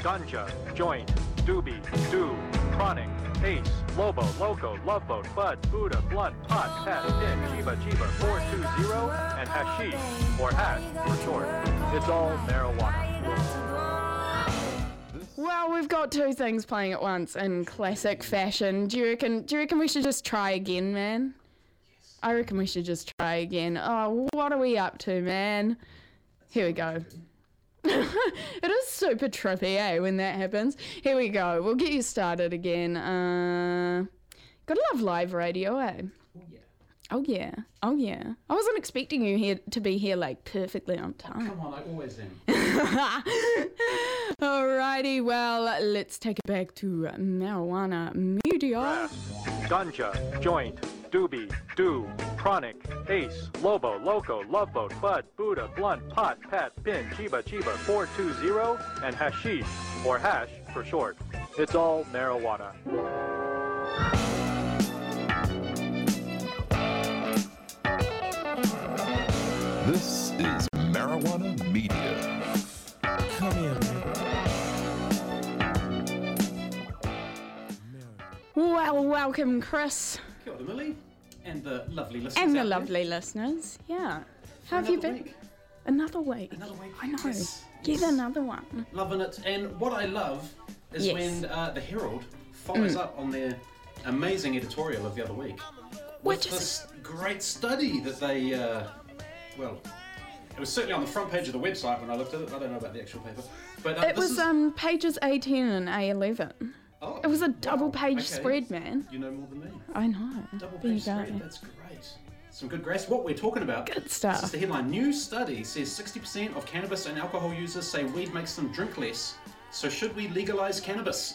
Ganja, Joint, Doobie, Do, Chronic, Ace, Lobo, Loco, Loveboat, Bud, Buddha, Blunt, Pot, Pat, Din, Chiba, Chiba, 420, and Hashish, or Hash for short. It's all marijuana. Well, we've got two things playing at once in classic fashion. Do you reckon we should just try again, man? Yes. I reckon we should just try again. Oh, what are we up to, man? Here we go. It is super trippy, eh, when that happens. Here we go. We'll get you started again. Gotta love live radio, eh? Oh yeah. Oh yeah. I wasn't expecting you here to be here like perfectly on time. Come on, I always am. Alrighty, well, let's take it back to marijuana media. Ganja, Joint, Doobie, Do, Chronic, Ace, Lobo, Loco, Loveboat, Bud, Buddha, Blunt, Pot, Pat, Pin, Chiba, Chiba, 420, and Hashish, or Hash for short. It's all marijuana. This is Marijuana Media. Come here, man. Well, welcome, Chris. Kia ora, Millie, and the lovely listeners. And the out there. lovely listeners, yeah. How have Another you been? week. Another week. Another week. I know. Yes. Get Yes. another one. Loving it. And what I love is Yes. when the Herald follows up on their amazing editorial of the other week with Which is- this great study that they, well, it was certainly on the front page of the website when I looked at it. I don't know about the actual paper. But It this was is, pages A10 and A11. oh, It was a wow. double page Okay. spread, man. You know more than me. I know. Double There you page go. spread, that's great. Some good grace. What we're talking about. Good stuff. This is the headline. New study says 60% of cannabis and alcohol users say weed makes them drink less. So should we legalize cannabis?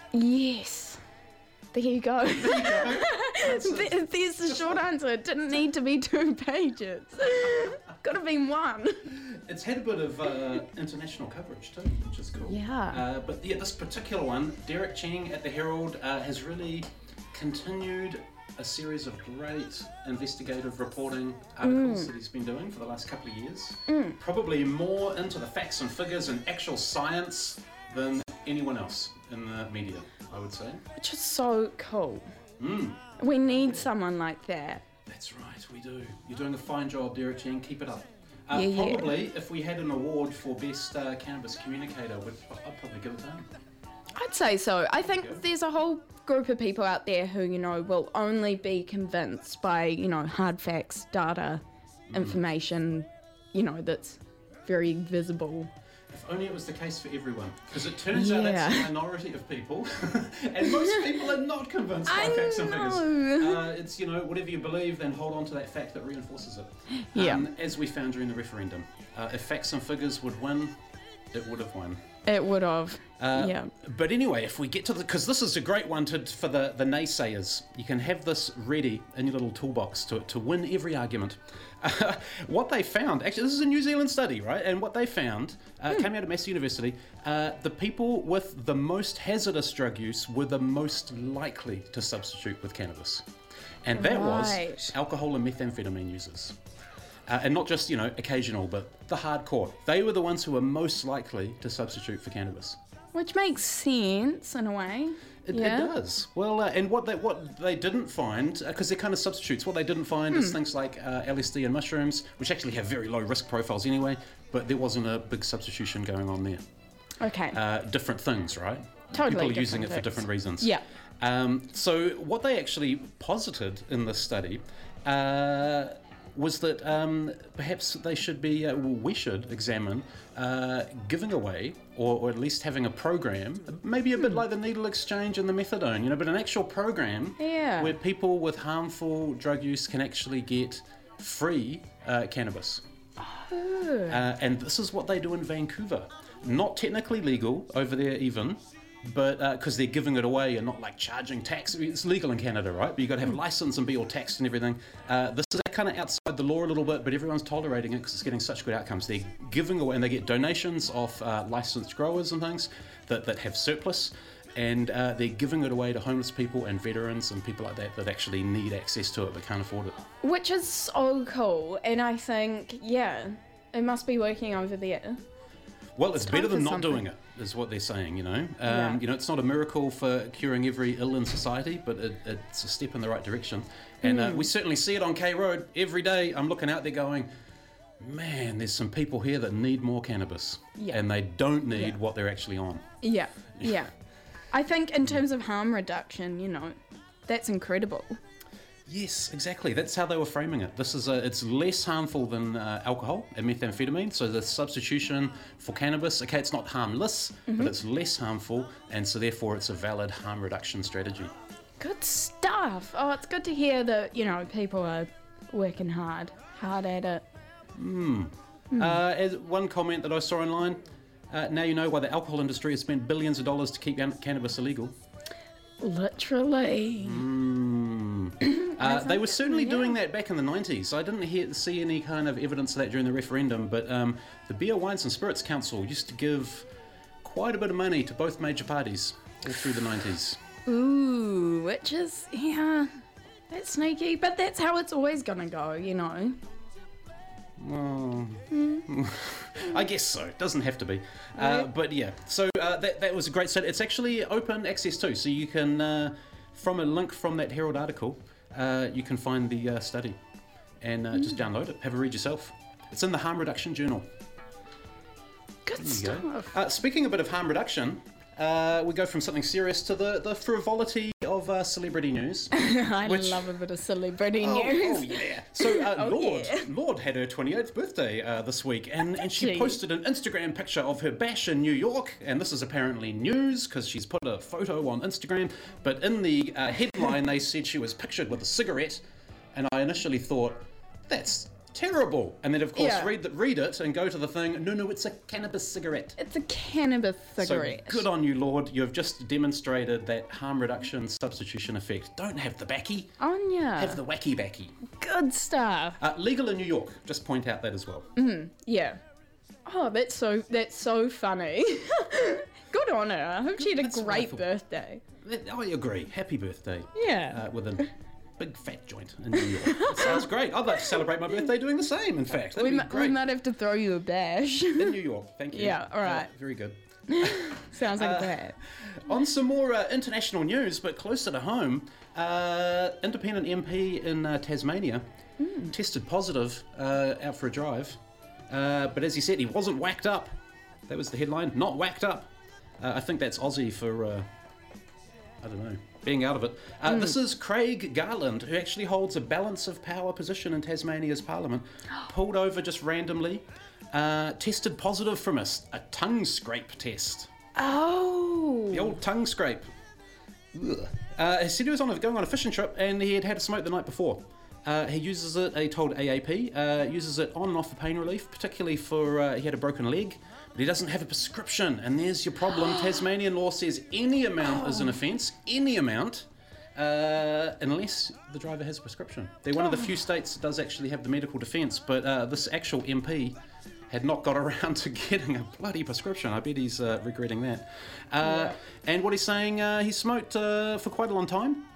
Yes. There you go. There's the short answer. It didn't need to be 2 pages. Could have been 1. It's had a bit of international coverage too, which is cool. Yeah. But yeah, this particular one, Derek Cheng at the Herald has really continued a series of great investigative reporting articles that he's been doing for the last couple of years. Probably more into the facts and figures and actual science than anyone else in the media, I would say. Which is so cool. We need someone like that. That's right, we do. You're doing a fine job, Derek Cheng. Keep it up. Yeah. Probably, if we had an award for best cannabis communicator, I'd probably give it to him. I'd say so. I think there's a whole group of people out there who, will only be convinced by, hard facts, data, information, that's very visible. If only it was the case for everyone. Because it turns out that's a minority of people. And most people are not convinced by facts and figures. It's, whatever you believe, then hold on to that fact that reinforces it. As we found during the referendum. If facts and figures would win, it would have won. It would have, But anyway, if we get to because this is a great one for the naysayers. You can have this ready in your little toolbox to win every argument. What they found, actually, this is a New Zealand study, right? And what they found came out of Massey University. The people with the most hazardous drug use were the most likely to substitute with cannabis. And that was alcohol and methamphetamine users. And not just, occasional, but the hardcore. They were the ones who were most likely to substitute for cannabis. Which makes sense in a way. It does. Well, and what they didn't find, because they're kind of substitutes, what they didn't find is things like LSD and mushrooms, which actually have very low risk profiles anyway, but there wasn't a big substitution going on there. Okay. Different things, right? Totally People are using it different for different reasons. Yeah. So what they actually posited in this study was that perhaps they should be, we should examine giving away, or at least having a program, maybe a bit like the needle exchange and the methadone, but an actual program where people with harmful drug use can actually get free cannabis. And this is what they do in Vancouver. Not technically legal over there even, but because they're giving it away and not like charging tax. It's legal in Canada, right? But you've got to have a license and be all taxed and everything. This is kind of outside the law a little bit, but everyone's tolerating it because it's getting such good outcomes. They're giving away, and they get donations off licensed growers and things that have surplus, and they're giving it away to homeless people and veterans and people like that actually need access to it but can't afford it. Which is so cool, and I think, it must be working over there. Well, it's time better than for not something. doing it, is what they're saying, Yeah. It's not a miracle for curing every ill in society, but it's a step in the right direction. And we certainly see it on K Road every day. I'm looking out there going, man, there's some people here that need more cannabis. Yeah. And they don't need Yeah. what they're actually on. Yeah, yeah. I think in terms of harm reduction, that's incredible. Yes, exactly. That's how they were framing it. It's less harmful than alcohol and methamphetamine. So the substitution for cannabis, okay, it's not harmless, but it's less harmful, and so therefore it's a valid harm reduction strategy. Good stuff. Oh, it's good to hear that, people are working hard at it. As one comment that I saw online, now you know why the alcohol industry has spent billions of dollars to keep cannabis illegal. Literally. They were certainly doing that back in the 90s. I didn't see any kind of evidence of that during the referendum, but the Beer, Wines and Spirits Council used to give quite a bit of money to both major parties all through the 90s. Ooh, which is, that's sneaky, but that's how it's always gonna go, Well, I guess so. It doesn't have to be. But yeah, so that was a great set. It's actually open access too, so you can, from a link from that Herald article, you can find the study and just download it, have a read yourself. It's in the Harm Reduction Journal. Good There you stuff. go. Speaking a bit of harm reduction, we go from something serious to the frivolity of celebrity news. I which- love a bit of celebrity Oh, news. oh yeah. So Lorde had her 28th birthday this week, and she she? posted an Instagram picture of her bash in New York, and this is apparently news because she's put a photo on Instagram, but in the headline they said she was pictured with a cigarette, and I initially thought, that's terrible. And then of course Yeah. read it and go to the thing, no, it's a cannabis cigarette. It's a cannabis cigarette. So good on you, Lord. You've just demonstrated that harm reduction substitution effect. Don't have the backy, Anya. have the wacky backy. Good stuff. Legal in New York. Just point out that as well. Yeah. Oh, that's so funny. Good on her. I hope she had a That's what I great thought. birthday. I agree. Happy birthday. Yeah. With a big fat joint in New York. That sounds great. I'd like to celebrate my birthday doing the same, in fact. That'd We be great. might have to throw you a bash. In New York. Thank you. Yeah, all right. Very good. Sounds like a plan. On some more international news, but closer to home, independent MP in Tasmania tested positive out for a drive. But as he said, he wasn't whacked up. That was the headline. Not whacked up. I think that's Aussie for, I don't know, being out of it. This is Craig Garland, who actually holds a balance of power position in Tasmania's parliament. Pulled over just randomly. Tested positive from a tongue scrape test. Oh. The old tongue scrape. Ugh. He said he was going on a fishing trip and he had had a smoke the night before. He uses it, he told AAP, uses it on and off for pain relief, particularly for, he had a broken leg, but he doesn't have a prescription. And there's your problem. Tasmanian law says any amount is an offence, any amount, unless the driver has a prescription. They're one of the few states that does actually have the medical defence, but this actual MP had not got around to getting a bloody prescription. I bet he's regretting that. And what he's saying, he smoked for quite a long time,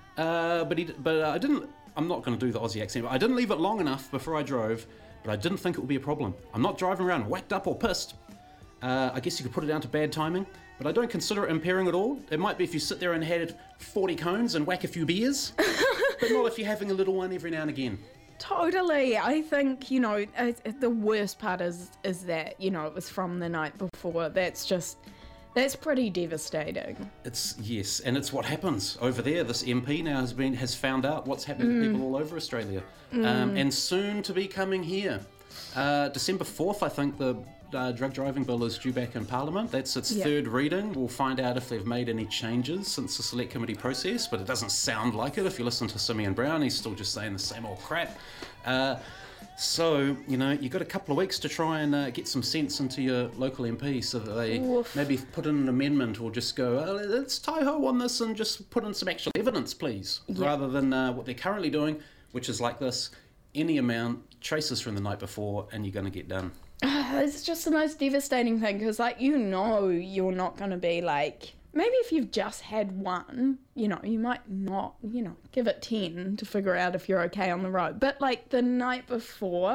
I'm not going to do the Aussie accent, but I didn't leave it long enough before I drove, but I didn't think it would be a problem. I'm not driving around whacked up or pissed. I guess you could put it down to bad timing, but I don't consider it impairing at all. It might be if you sit there and had 40 cones and whack a few beers, but not if you're having a little one every now and again. Totally. I think, the worst part is that, it was from the night before. That's pretty devastating. Yes, and it's what happens over there. This MP now has found out what's happening to people all over Australia, and soon to be coming here. December 4th, I think the drug driving bill is due back in Parliament. That's its third reading. We'll find out if they've made any changes since the select committee process, but it doesn't sound like it. If you listen to Simeon Brown, he's still just saying the same old crap. So, you've got a couple of weeks to try and get some sense into your local MP so that they maybe put in an amendment or just go, let's tie-ho on this and just put in some actual evidence, please, rather than what they're currently doing, which is like this, any amount, traces from the night before, and you're going to get done. It's just the most devastating thing because, you're not going to be maybe if you've just had one, you might not, give it 10 to figure out if you're okay on the road. But, the night before,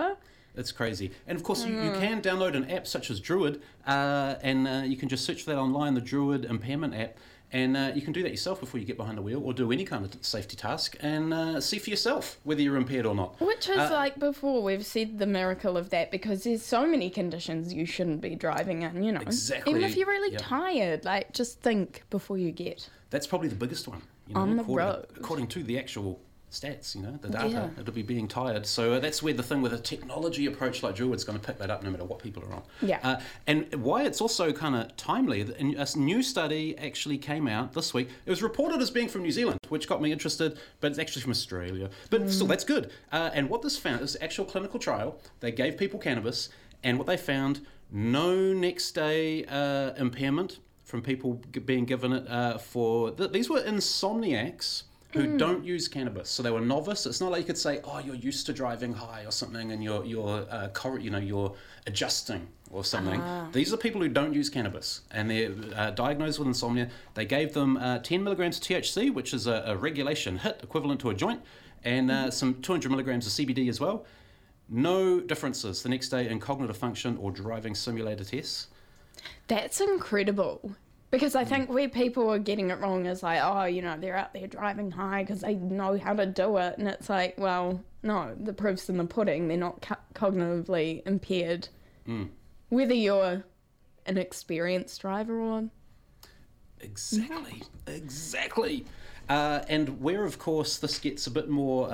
It's crazy. And of course, you can download an app such as Druid, and you can just search for that online, the Druid impairment app. And you can do that yourself before you get behind the wheel or do any kind of safety task and see for yourself whether you're impaired or not. Which is like before, we've said the miracle of that because there's so many conditions you shouldn't be driving in, you know. Exactly. Even if you're really Yep. tired, like just think before you get. That's probably the biggest one. You know, On the road. According to the actual stats, you know, the data, Yeah. it'll be being tired. So that's where the thing with a technology approach like Druid's going to pick that up no matter what people are on. Yeah. And why it's also kind of timely, a new study actually came out this week. It was reported as being from New Zealand, which got me interested, but it's actually from Australia. But still, that's good. And what this found is actual clinical trial. They gave people cannabis, and what they found, no next day impairment from people being given it for... These were insomniacs who don't use cannabis, so they were novice. It's not like you could say, "Oh, you're used to driving high or something, and you're adjusting or something." These are people who don't use cannabis, and they're diagnosed with insomnia. They gave them 10 milligrams of THC, which is a regulation hit equivalent to a joint, and some 200 milligrams of CBD as well. No differences the next day in cognitive function or driving simulator tests. That's incredible. Because I think where people are getting it wrong is like, oh, you know, they're out there driving high because they know how to do it. And it's like, well, no, the proof's in the pudding. They're not cognitively impaired. Whether you're an experienced driver or... Exactly. And where, of course, this gets a bit more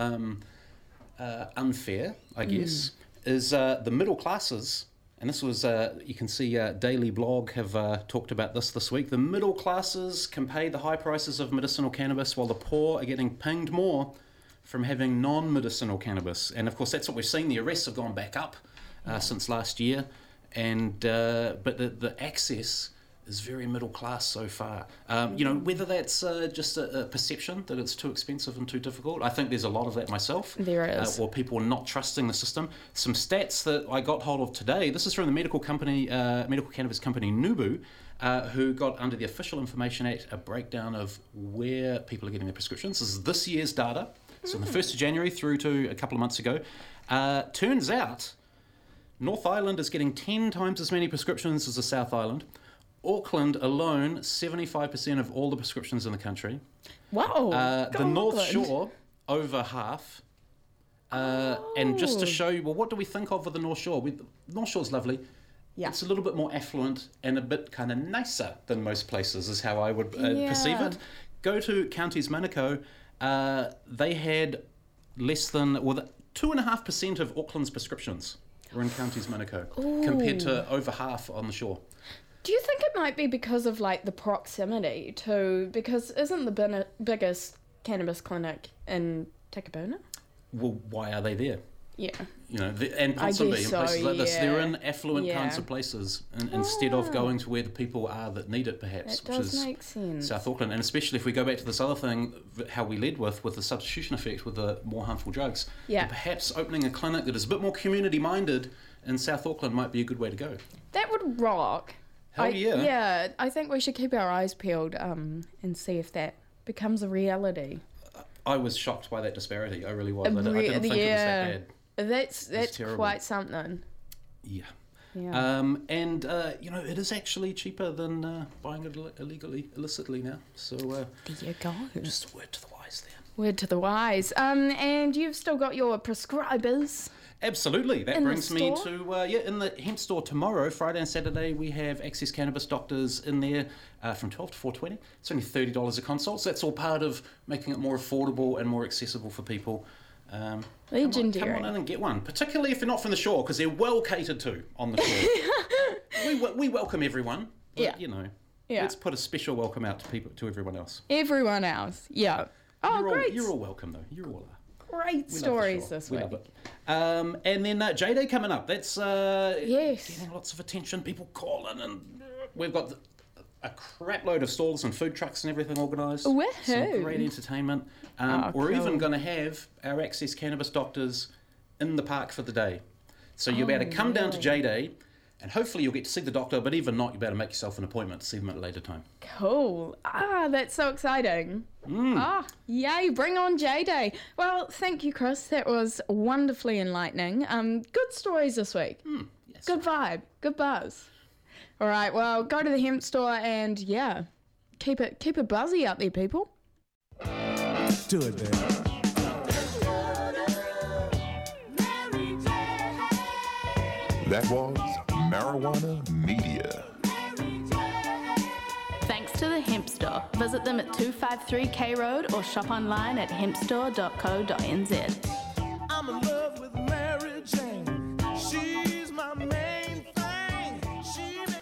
unfair, I guess, is the middle classes. And this was, you can see Daily Blog have talked about this week. The middle classes can pay the high prices of medicinal cannabis while the poor are getting pinged more from having non-medicinal cannabis. And of course, that's what we've seen. The arrests have gone back up since last year. And but the access is very middle class so far. You know, whether that's just a perception that it's too expensive and too difficult. I think there's a lot of that myself. There is. Or people not trusting the system. Some stats that I got hold of today, this is from the medical cannabis company Nubu, who got under the Official Information Act a breakdown of where people are getting their prescriptions. This is this year's data. So from the 1st of January through to a couple of months ago. Turns out North Island is getting 10 times as many prescriptions as the South Island. Auckland alone, 75% of all the prescriptions in the country. Wow. The North Shore, over half. And just to show you, well, what do we think of with the North Shore? North Shore's lovely. Yeah. It's a little bit more affluent and a bit kind of nicer than most places, is how I would perceive it. Go to Counties Manukau. They had less than 2.5% of Auckland's prescriptions were in Counties Manukau, compared to over half on the shore. Do you think it might be because of like the proximity to, because isn't the biggest cannabis clinic in Takapuna? Well, why are they there? Yeah. You know, and Ponsonby and places like this, they're in affluent Yeah. kinds of places, instead of going to where the people are that need it, perhaps, That which does is make sense. South Auckland. And especially if we go back to this other thing, how we led with the substitution effect with the more harmful drugs, Yeah. and perhaps opening a clinic that is a bit more community-minded in South Auckland might be a good way to go. That would rock. Hell yeah. Yeah, I think we should keep our eyes peeled and see if that becomes a reality. I was shocked by that disparity. I really was. I didn't think it was that bad. That's terrible. quite something. Yeah. Yeah. And you know, it is actually cheaper than buying it illicitly now. So There you go. just a word to the wise there. Word to the wise. And you've still got your prescribers. Absolutely. That In the brings me store? to in the hemp store tomorrow, Friday and Saturday. We have Access Cannabis doctors in there from 12 to 4:20. It's only $30 a consult. So that's all part of making it more affordable and more accessible for people. Legendary. Come on in and get one, particularly if you're not from the shore, because they're well catered to on the shore. we welcome everyone. But, Yeah. You know, Yeah. let's put a special welcome out to everyone else. Everyone else. Yeah. Oh, great. You're all welcome, though. You all are. Great We love the stories shore. this We week. love it. And then J-Day coming up. That's Yes. getting lots of attention. People calling, and we've got a crap load of stalls and food trucks and everything organised. Some Woohoo. great entertainment. Oh, we're even cool. going to have our Access Cannabis doctors in the park for the day. So you'll be able to come down to J-Day, And hopefully you'll get to see the doctor, but even not, you better make yourself an appointment to see them at a later time. Cool. That's so exciting. Yay, bring on J-Day. Well, thank you, Chris. That was wonderfully enlightening. Good stories this week. Yes. Good vibe. Good buzz. All right, well, go to the hemp store and, yeah, keep it buzzy out there, people. Do it, man. That was Marijuana Media. Thanks to the Hemp Store. Visit them at 253 K Road or shop online at hempstore.co.nz. I'm in love.